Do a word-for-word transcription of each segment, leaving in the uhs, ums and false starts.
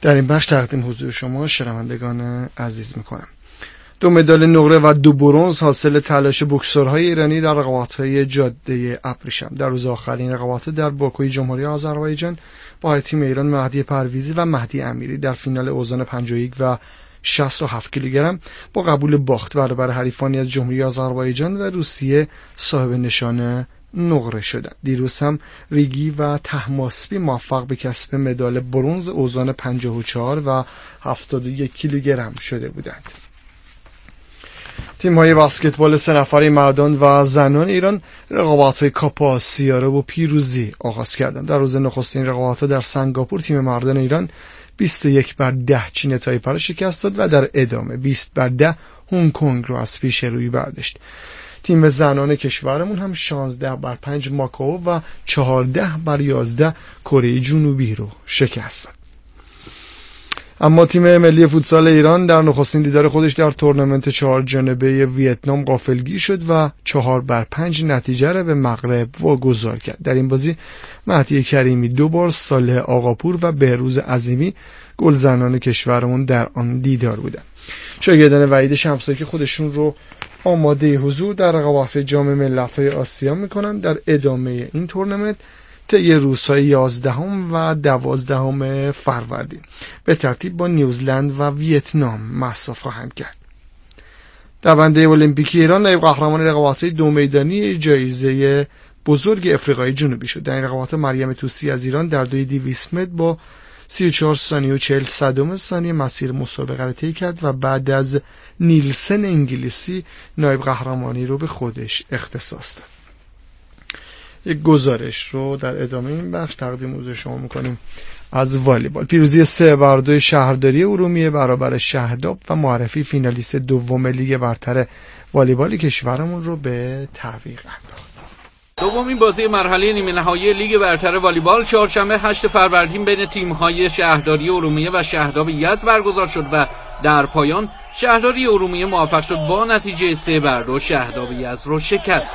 در این بخش تقدیم حضور شما شنوندگان عزیز میکنم. دو مدال نقره و دو برنز حاصل تلاش بوکسورهای ایرانی در رقابت‌های جاده ابریشم. در روز آخرین رقابت در باکوی جمهوری آذربایجان با تیم ایران مهدی پرویزی و مهدی امیری در فینال اوزان پنجاه و یک و شصت و هفت کیلوگرم با قبول باخت برابر حریفانی از جمهوری آذربایجان و روسیه صاحب نشان نقره شدند. دیروز هم ریگی و طهماسبی موفق به کسب مدال برنز اوزان پنجاه و چهار و هفتاد و یک کیلوگرم شده بودند. تیم‌های بسکتبال سه نفره مردان و زنان ایران رقابت‌های کاپ آسیا را با پیروزی آغاز کردند. در روز نخستین رقابت‌ها در سنگاپور تیم مردان ایران بیست و یک بر ده چین تایپه را شکست داد و در ادامه بیست بر ده هنگ کنگ را از پیش روی برداشت. تیم زنان کشورمون هم شانزده بر پنج ماکائو و چهارده بر یازده کره جنوبی رو شکست داد. اما تیم ملی فوتسال ایران در نخستین دیدار خودش در تورنمنت چهار جانبه ویتنام غافلگیر شد و چهار بر پنج نتیجه را به مغرب واگذار کرد. در این بازی مهدی کریمی دو بار، صالح آقاپور و بهروز عظیمی گلزنان کشورمون در آن دیدار بودند. شاگردان وحید شمسایی که خودشون رو آماده حضور در رقابت جام ملت‌های آسیا میکنن در ادامه این تورنمنت طی روزهای یازدهم و دوازدهم فروردین به ترتیب با نیوزلند و ویتنام مصاف خواهند کرد. دونده المپیکی ایران نایب قهرمان رقابت‌های دو میدانی جایزه بزرگ افریقای جنوبی شد. در این رقابت مریم طوسی از ایران در دوی دویست متر با سی و چهار ثانیه و چهل صدم ثانیه مسیر مسابقه را طی کرد و بعد از نیلسن انگلیسی نایب قهرمانی رو به خودش اختصاص داد. یک گزارش رو در ادامه این بخش تقدیم حضور شما میکنیم از والیبال. پیروزی سه بر دو شهرداری ارومیه برابر شهداب و معرفی فینالیست دوم لیگ برتر والیبال کشورمون رو به تعویق انداخت. دومین بازی مرحله نیمه نهایی لیگ برتر والیبال چهارشنبه هشت فروردین بین تیم‌های شهرداری ارومیه و شهداب یزد برگزار شد و در پایان شهرداری ارومیه موفق شد با نتیجه سه بر دو شهداب یزد رو شکست.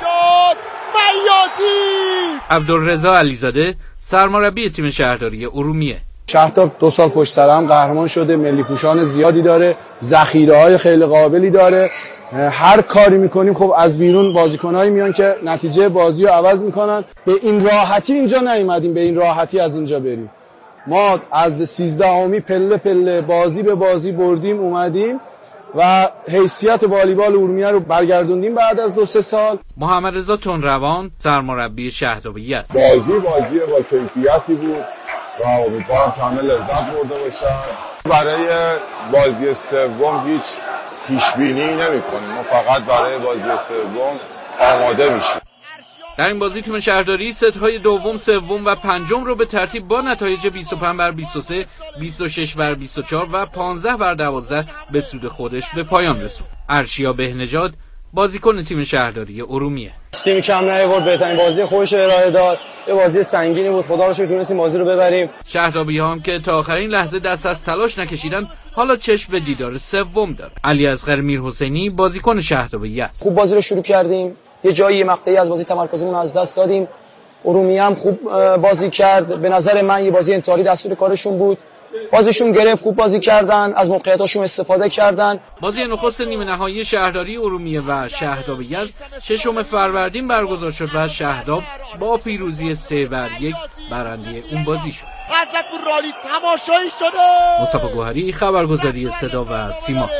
عبدالرضا علیزاده سرمربی تیم شهرداری ارومیه: شهداب دو سال پشت سر هم قهرمان شده، ملی پوشان زیادی داره، ذخیره‌های خیلی قابلی داره. هر کاری میکنیم خب از بیرون بازیکنایی میان که نتیجه بازی رو عوض میکنن. به این راحتی اینجا نیومدیم، به این راحتی از اینجا بریم. ما از سیزدهمی پله پله بازی به بازی بردیم اومدیم و حیثیت والیبال ارومیه رو برگردوندیم بعد از دو سه سال. محمد رضا تنروان سرمربی شهداب یزد: بازی بازی با کیفیتی بود و امیدوارم همه لذت برده باشن. برای بازی سوم هیچ پیش بینی نمی‌کنیم، ما فقط برای بازی سوم آماده میشیم. در این بازی تیم شهرداری ست‌های دوم، سوم و پنجم رو به ترتیب با نتایج بیست و پنج بر بیست و سه، بیست و شش بر بیست و چهار و پانزده بر دوازده به سود خودش به پایان رسوند. ارشیا بهنژاد بازیکن تیم شهرداری ارومیه: تیم کم نیاورد، بهترین بازی خودش ارائه داد. یه بازی سنگینی بود، خدا رو شکر تونستیم بازی رو ببریم. شهرداری‌ها هم که تا آخرین لحظه دست از تلاش نکشیدن حالا چشم به دیدار سوم داره. علی اصغر میرحسینی بازیکن شهرداری یزد: خوب بازی رو شروع کردیم، یه جایی مقطعی از بازی تمرکزمون از دست دادیم. ارومیه هم خوب بازی کرد، به نظر من یه بازی انتحاری دستور کارشون بود. بازیشون گرفت، خوب بازی کردن، از موقعیتاشون استفاده کردن. بازی نخست نیمه نهایی شهرداری ارومیه و شهداب یزد ششم فروردین برگزار شد و شهداب با پیروزی سه بر یک برنده اون بازی شد. حضرت رالی تماشایی شده. مصطفی گوهری خبرگزاری صدا و سیما.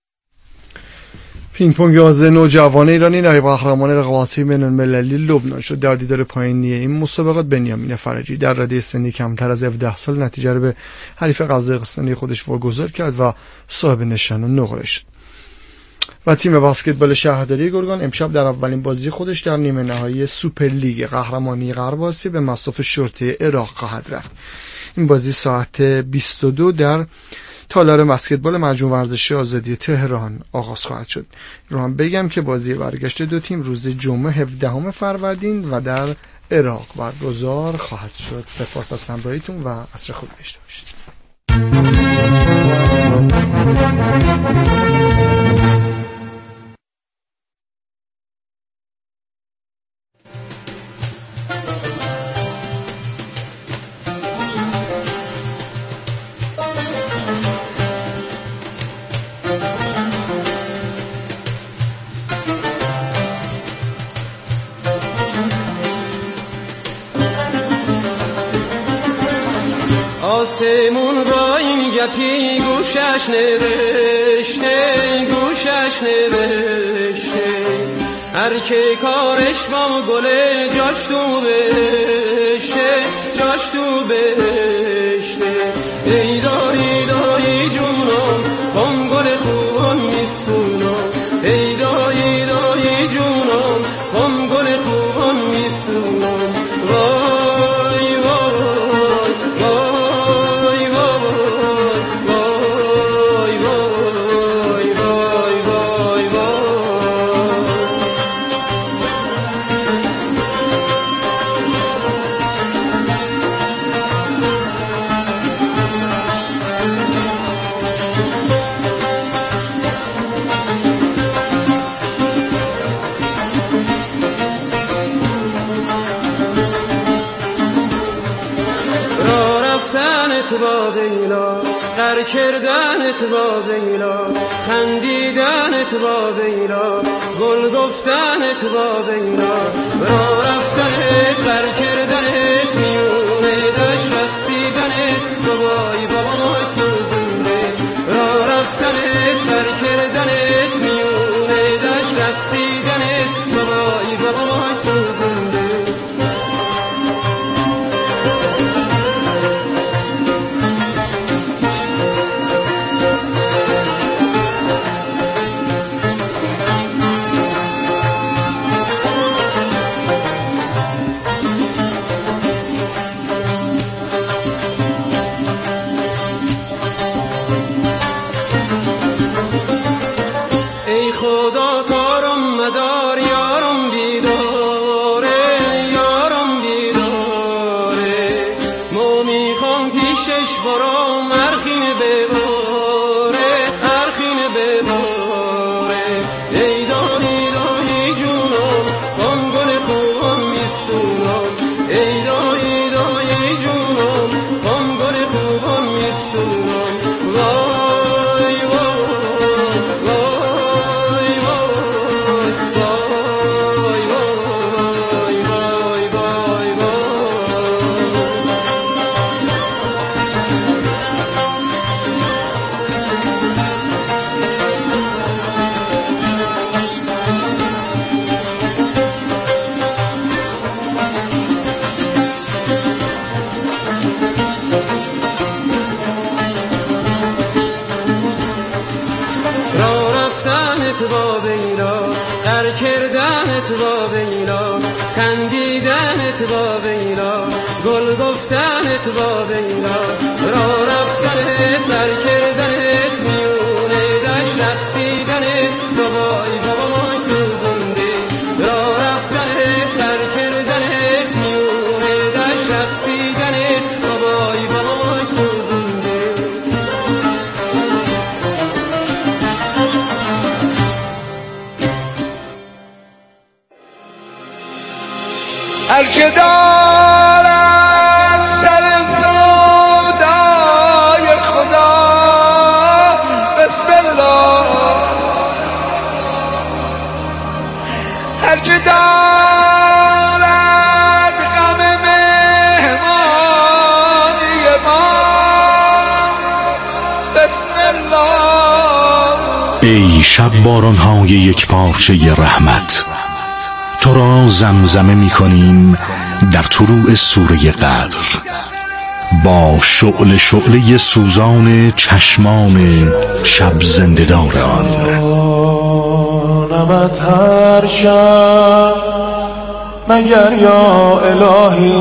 پینگ پونگ یازده نوجوان ایرانی نایب قهرمان رقابت‌های بین‌المللی لبنان شد. در دیدار پایانی این مسابقات بنیامین فرجی در رده سنی کمتر از هفده سال نتیجه را به حریف قزاقستانی خودش واگذار کرد و صاحب نشان نقره شد. و تیم بسکتبال شهرداری گرگان امشب در اولین بازی خودش در نیمه نهایی سوپر لیگ قهرمانی غرب آسیا به مصاف شرطه عراق خواهد رفت. این بازی ساعت بیست و دو در تالار بسکتبال مجمع ورزشی آزادی تهران آغاز خواهد شد. رو هم بگم که بازی برگشت دو تیم روز جمعه هفدهم فروردین و در عراق برگزار خواهد شد. سپاس از همراهیتون و عصر خوبی داشته باشید. آسمون با این گپی گوشش نوشته گوشش نوشته هر که کارش با گله جاش تو بهشته جاش تو بهشته ای دایی دایی جونم هم گل خوبان میسونم ای دایی دایی جونم هم گل خوبان میسونم وای وای وای وای وای وای وای وای با بیلا غر کردنت با بیلا خندیدنت با بیلا گل گفتنت با بیلا را رفتنت غر کردنت میونه دشت رقصیدنت بابای بابای سوزنده را رفتنت غر کردنت میونه دشت رقصیدنت بابای بابای سوزنده خدا کارم مدار یارم بیداره یارم بیداره ما میخوام پیشش برام ارخین بباره ارخین بباره ای دایی دایی جونم خام گل خوبم میسونم ای دایی دایی جونم خام گل خوبم میسونم وای با بیلا در کردنت با بیلا خندیدنت با بیلا گل گفتنت با بیلا را رفتنت در کردنت میونه دشت رقصیدنت بابای بابای سوزنده را رفتنت در کردنت میونه دشت رقصیدنت بابای بابای سوزنده هر که دارد سر سودای خدا بسم الله هر که دارد غم مهمانی ما بسم الله ای شب باران‌های یک پارچه رحمت تو را زمزمه می کنیم در طلوع سوره قدر با شعله شعله سوزان چشمان شب زنده‌دار آن نمت هر شب مگر یا الهی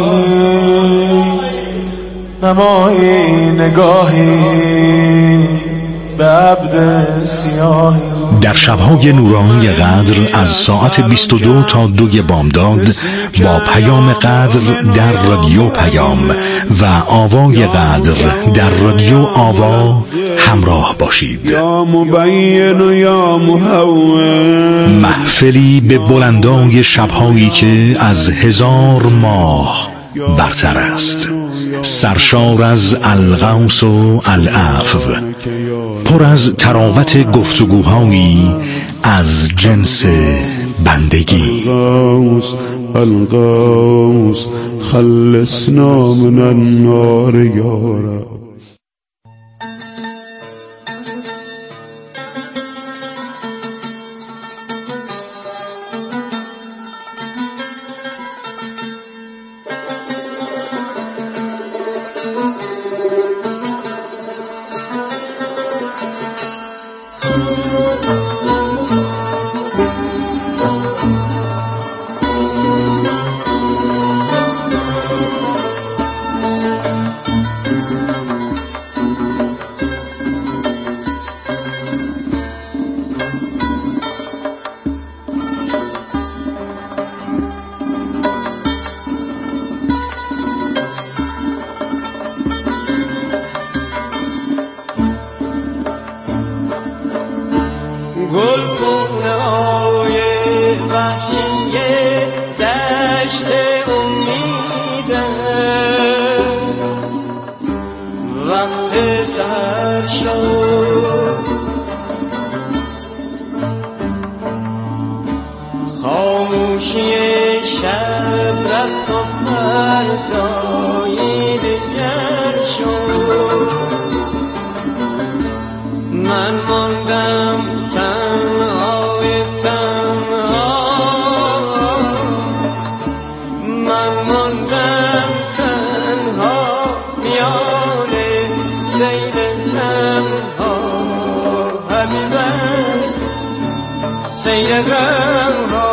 نمایی نگاهی به عبد سیاهی. در شب‌های نورانی قدر از ساعت بیست و دو تا دوی بامداد با پیام قدر در رادیو پیام و آوای قدر در رادیو آوا همراه باشید. یا مبین و یا مهون، محفلی به بلندای شب‌هایی که از هزار ماه برتر است، سرشار از الغوث و العفو، پر از تراوت گفتگوهایی از جنس بندگی. الغوث الغوث خلصنا من النار یا رب. گلخونه‌های وحشی دشت امیده وقت سحر شد خاموشی شب رفت و فردایی دیگر شد من ماندم تنهای تنها من ماندم تنها میان سیل غمها حبیبم سیل غمها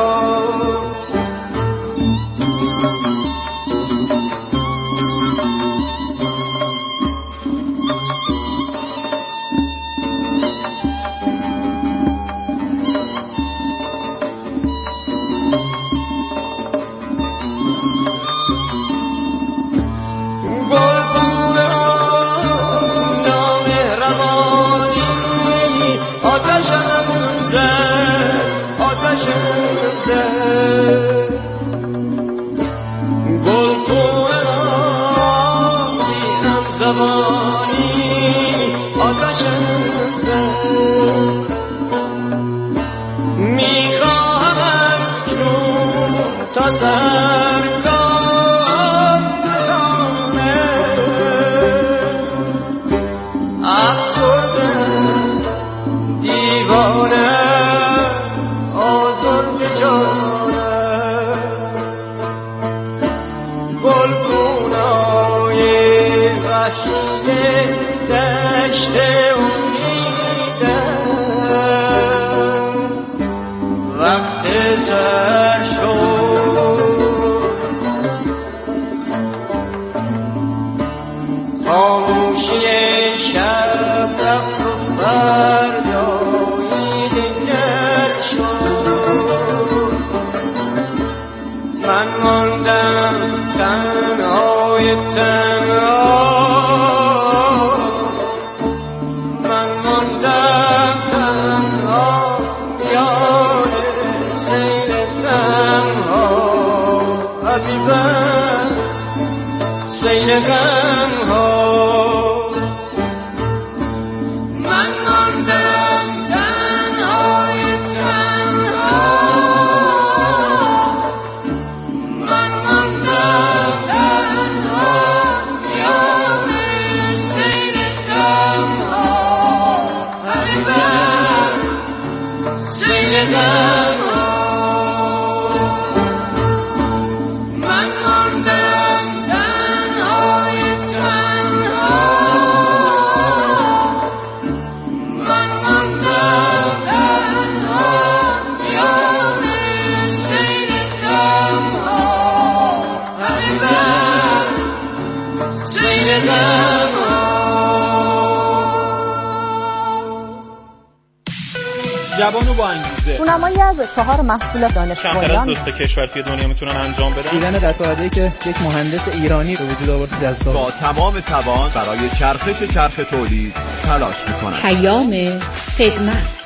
جوان و با انگیزه اونمایی از چهار محصول دانشگاهیان چند تا از کشور توی دنیا میتونن انجام بدن دیدن دستاوردی که یک مهندس ایرانی رو وجود آورد جذاب با تمام توان برای چرخش چرخ تولید تلاش میکنن. پیام خدمت.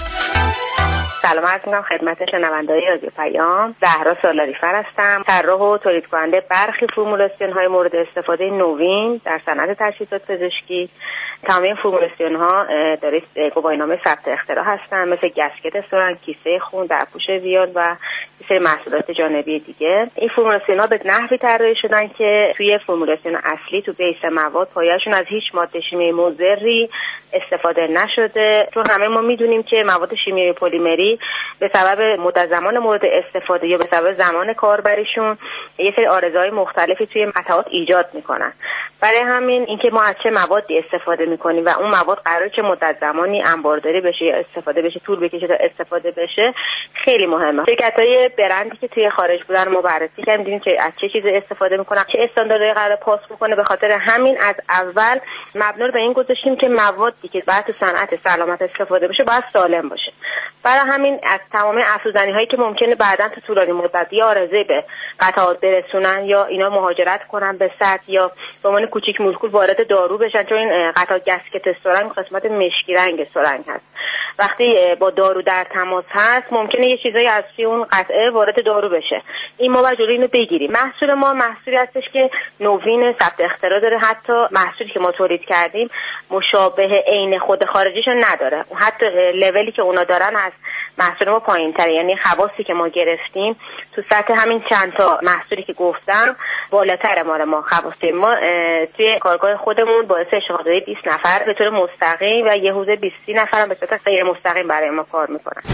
سلام عرض می‌کنم خدمت شنونده‌های رادیو پیام. زهرا سالاری‌فر هستم، طراح و تولید کننده برخی فرمولاسیون‌های مورد استفاده نوین در صنعت تجهیزات پزشکی. تمام این فرمولاسیون‌ها دارای گواهینامه ثبت اختراع هستن، مثل گسکت سرنگ، کیسه خون، درپوش ویال و یه سری محصولات جانبی دیگه. این فرمولاسیون‌ها به نحوی طراحی شدن که توی فرمولاسیون اصلی تو بیس مواد پایه‌شون از هیچ ماده شیمیایی مضری استفاده نشده، چون همه ما میدونیم که مواد شیمیایی پلیمری به سبب مدت زمان مورد استفاده یا به سبب زمان کاربریشون یه سری عارضه‌های مختلفی توی قطعات ایجاد میکنن. برای همین اینکه ما از چه موادی استفاده میکنیم و اون مواد قراره چه مدت زمانی انبارداری بشه یا استفاده بشه، طول بکشه تا استفاده بشه، خیلی مهمه. شرکت‌های برندی که توی خارج بودن ما بررسی کردیم، دیدیم که از چه چیزی استفاده میکنن، چه استانداردهای قراره پاس بکنه. به خاطر همین از اول مبنا رو به این گذاشتیم که موادی که بعد تو صنعت سلامت استفاده بشه باید سالم باشه. برای همین از تمام افزودنی‌هایی که ممکنه بعداً تو طولانی مدت یا عارضه به قطعات برسونن یا اینا مهاجرت کنن به سطح یا به عنوان کوچیک مولکول وارد دارو بشن، چون این قطعات گسکت سرنگ قسمت مشکی رنگ سرنگ هست وقتی با دارو در تماس هست ممکنه یه چیزایی از توی اون قطعه وارد دارو بشه. این ما باید جلوی اینو بگیریم. محصول ما محصولی هستش که نوین ثبت اختراع داره، حتی محصولی که ما تولید کردیم مشابه عین خود خارجیشو نداره، حتی لولی که اونا دارن از محصول ما پایین‌تره. یعنی خواصی که ما گرفتیم تو سطح همین چند تا محصولی که گفتم بالاتر ما ما خواص ما توی کارگاه خودمون باعث استفاده بیست نفر به طور مستقیم و یه حوزه بیست نفر هم به صورت غیر مستقیم برای ما کار میکنن.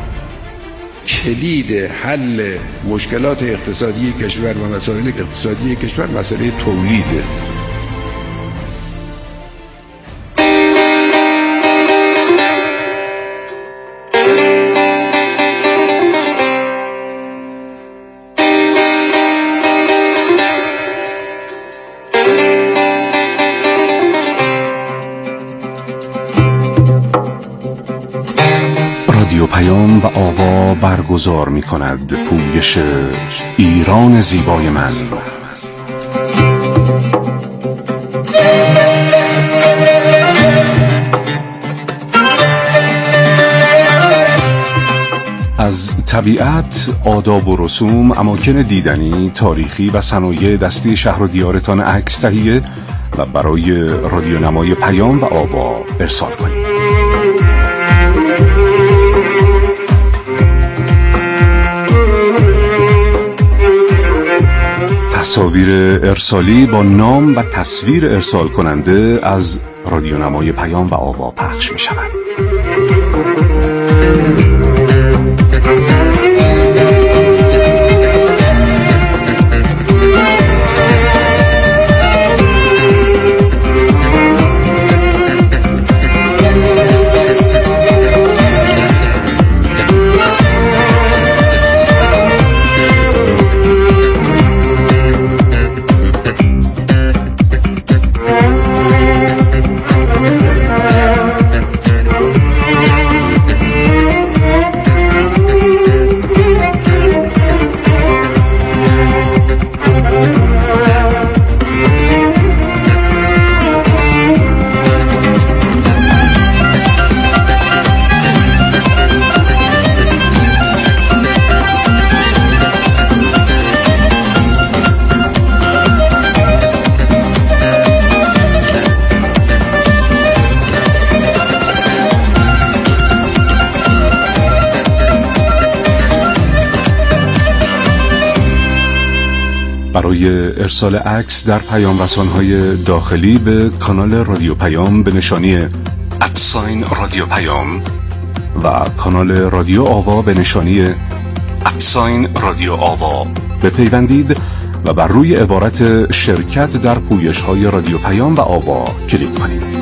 کلید حل مشکلات اقتصادی کشور و مسائل اقتصادی کشور مسئله تولیده. رادیو پیام و آوا برگزار می کند پویش ایران زیبای من. از طبیعت، آداب و رسوم، اماکن دیدنی، تاریخی و صنایع دستی شهر و دیارتان عکس تهیه و برای رادیونمای پیام و آوا ارسال کنید. تصاویر ارسالی با نام و تصویر ارسال کننده از رادیونمای پیام و آوا پخش می شود. برای ارسال عکس در پیام رسان‌های داخلی به کانال رادیو پیام به نشانی ادساین رادیو پیام و کانال رادیو آوا به نشانی ادساین رادیو آوا بپیوندید و بر روی عبارت شرکت در پویش‌های رادیو پیام و آوا کلیک کنید.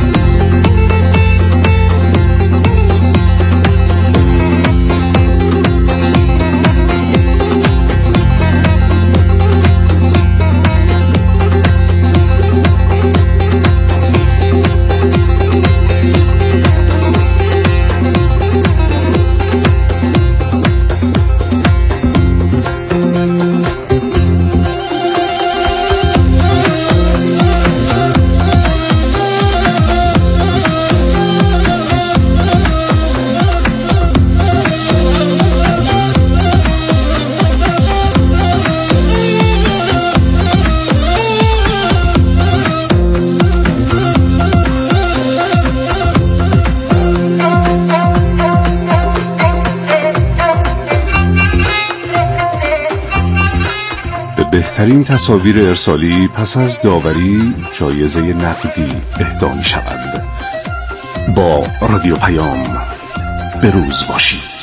بهترین تصاویر ارسالی پس از داوری جایزه نقدی اهدا می شود. با رادیو پیام بروز باشید.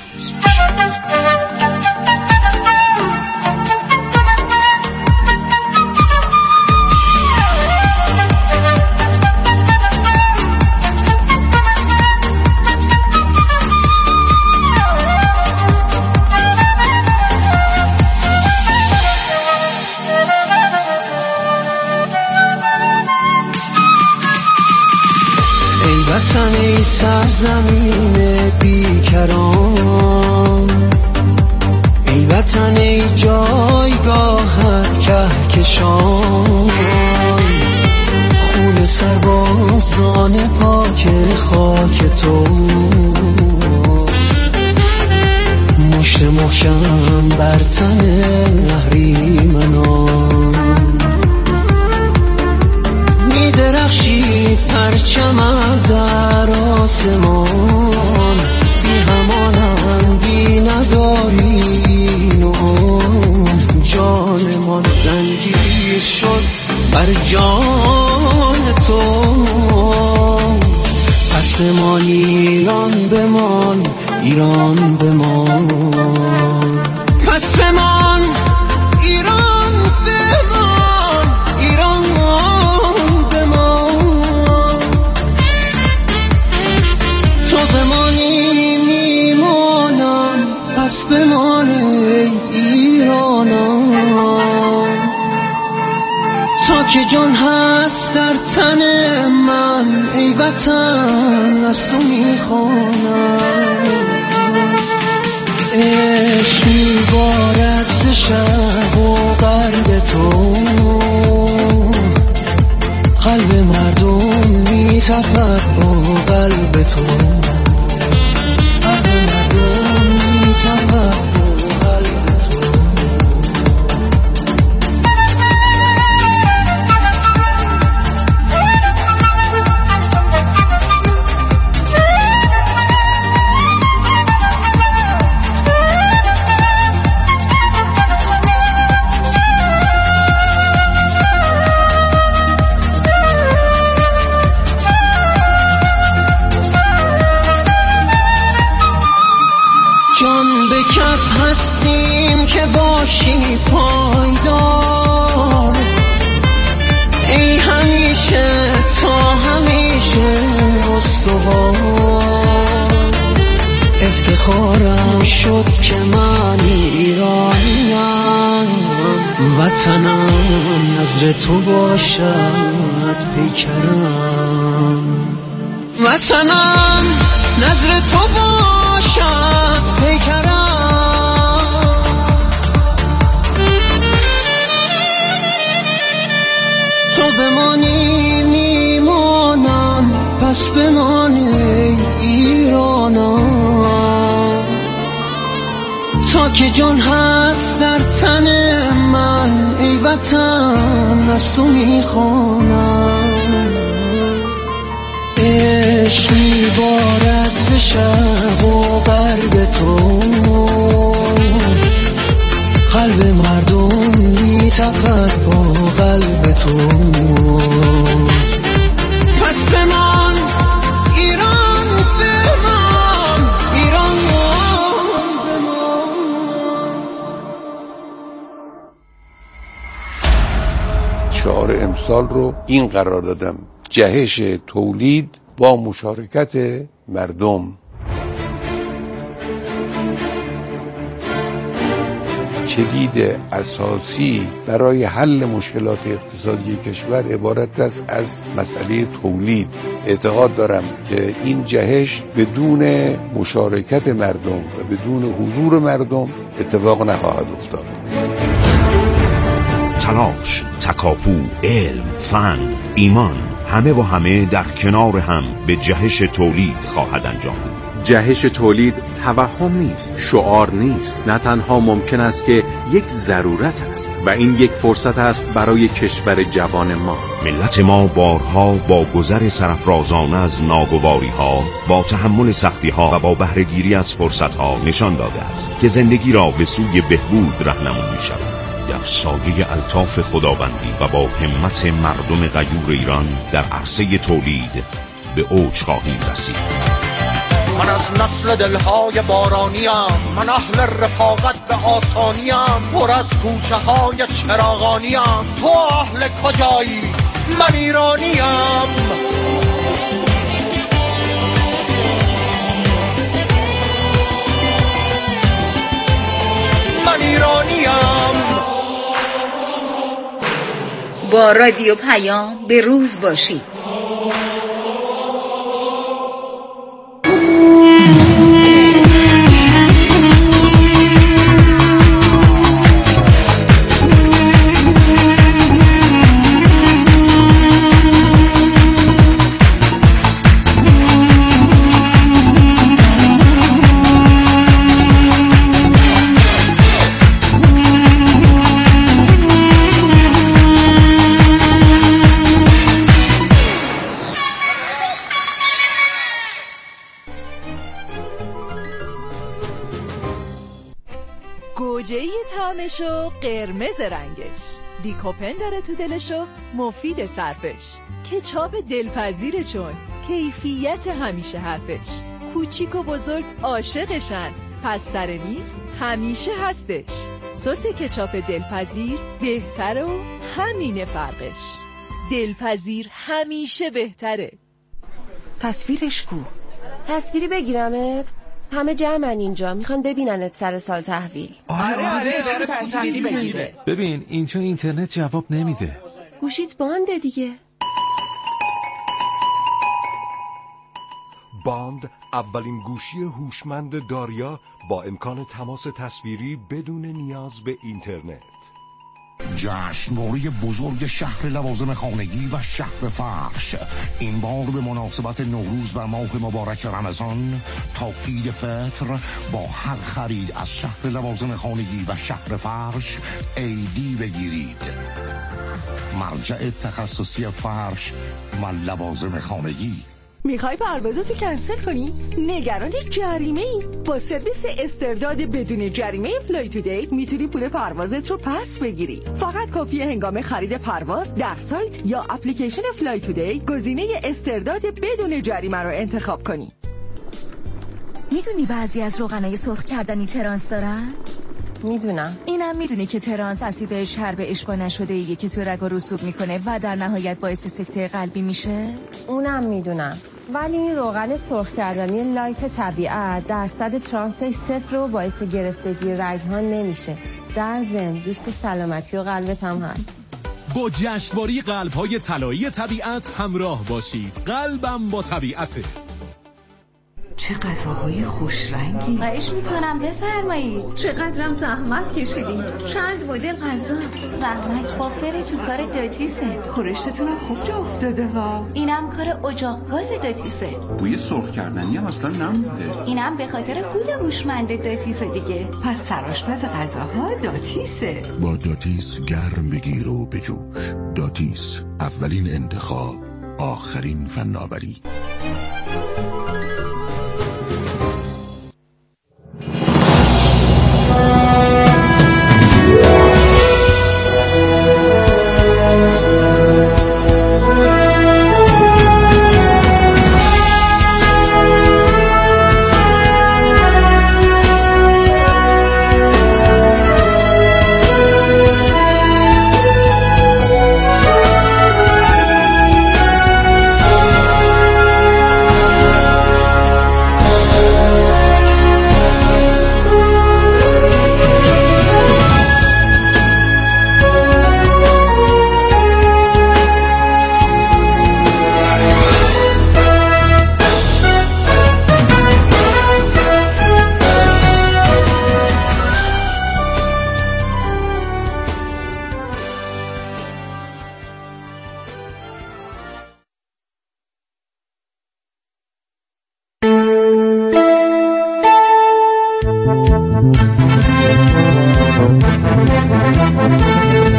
وطن ای سرزمین بیکران، ای وطن ای جایگاهت کهکشان، خون سربازان پاک خاک تو محکم بر تن اهریمنان می درخشید پرچم در آسمان، بی همانندی ندارین و جانمان زنجیر شد بر جان تو. پس بمان ایران بمان، ایران بمان، پس بمان ایران بمان، ایران بمان. تو بمانی میمانم، پس بمان ایرانم. تا که جان هست در تن من ای وطن از تو میخوانم. عشق میبارد ز شرق و غرب تو، قلب مردم میتپد با قلب تو، قلب مردم میتپد با قلب تو. هستیم که باشی پایدار، ای همیشه تا همیشه استوار. افتخارم شد که من ایرانیم، وطنم نظر تو باشد پیکرم. وطنم نظر تو باشد پیکرم. بمانی میمانم، پس بمانی ایرانم. تا که جان هست در تن من ای وطن از تو میخوانم. عشق میبارد ز شرق و غرب تو، قلب مردم میتپد با قلب تو. پس بمان ایران بمان، ایران بمان. شعار امسال رو این قرار دادم: جهش تولید با مشارکت مردم. کلید اساسی برای حل مشکلات اقتصادی کشور عبارت است از مسئله تولید. اعتقاد دارم که این جهش بدون مشارکت مردم و بدون حضور مردم اتفاق نخواهد افتاد. تلاش، تکاپو، علم، فن، ایمان، همه و همه در کنار هم به جهش تولید خواهد انجام بود. جهش تولید توهم نیست، شعار نیست، نه تنها ممکن است که یک ضرورت است و این یک فرصت است برای کشور جوان ما. ملت ما بارها با گذر سرافرازانه از ناگواری ها، با تحمل سختی ها و با بهره گیری از فرصت ها نشان داده است که زندگی را به سوی بهبود راهنمون می شود. در سایه الطاف خداوندی و با همت مردم غیور ایران در عرصه تولید به اوج خواهیم رسید. من از نسل دلهای بارانیم، من اهل رفاقت به آسانیم، پر از کوچه های چراغانیم. تو اهل کجایی؟ من ایرانیم. من ایرانیم. با رادیو پیام به روز باشید. فاجعه طعمشو قرمز رنگش، لیکوپن داره تو دلشو مفید صرفش، کچاپ دلپذیرشون کیفیت همیشه حرفش، کوچیک و بزرگ عاشقشن پس سر نیست همیشه هستش. سس کچاپ دلپذیر بهتره و همینه فرقش، دلپذیر همیشه بهتره. تصویرش کو؟ تصویری بگیرمت؟ همه جمعن اینجا میخوان ببیننت سر سال تحویل. آره آره داره تصویری بگیره. ببین اینجا اینترنت جواب نمیده. گوشیت بانده دیگه. باند اولین گوشی هوشمند داریا با امکان تماس تصویری بدون نیاز به اینترنت. جشنواره بزرگ شهر لوازم خانگی و شهر فرش این بار به مناسبت نوروز و ماه مبارک رمضان تا عید فطر با هر خرید از شهر لوازم خانگی و شهر فرش ایدی بگیرید. مرجع تخصصی فرش و لوازم خانگی. میخوای پروازتو کنسل کنی؟ نگران جریمه ای؟ با سرویس استرداد بدون جریمه فلای تودی میتونی پول پروازت رو پس بگیری. فقط کافیه هنگام خرید پرواز در سایت یا اپلیکیشن فلای تودی گزینه استرداد بدون جریمه رو انتخاب کنی. میدونی بعضی از روغنای سرخ کردنی ترانس دارن؟ میدونم. اینم میدونی که ترانس اسید چرب اشباع نشده ایه که تو رگا رسوب میکنه و در نهایت باعث سکته قلبی میشه؟ اونم میدونم. ولی این روغن سرخ کردنی لایت طبیعت درصد ترانسش صفر و باعث گرفتگی رگ‌ها نمیشه. در ضمن دوست سلامتی و قلبت هم هست. با جشنواره قلب‌های طلایی طبیعت همراه باشید. قلبم با طبیعته. چه غذاهای خوش رنگی. خواهش میکنم بفرمایید. چقدرم زحمت کشیدین. چند مدل غذا. زحمت با فر تو کار داتیسه. خورشتتونم خوب جا افتاده وا. اینم کار اجاق گاز داتیسه. بوی سرخ کردنی هم اصلا نمونده. اینم به خاطر بود هوشمند داتیسه دیگه. پس سرآشپز غذاها داتیسه. با داتیس گرم بگیر و بجوش. داتیس اولین انتخاب، آخرین فناوری.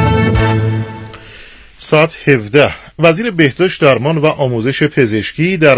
ساعت هفده. وزیر بهداشت، درمان و آموزش پزشکی در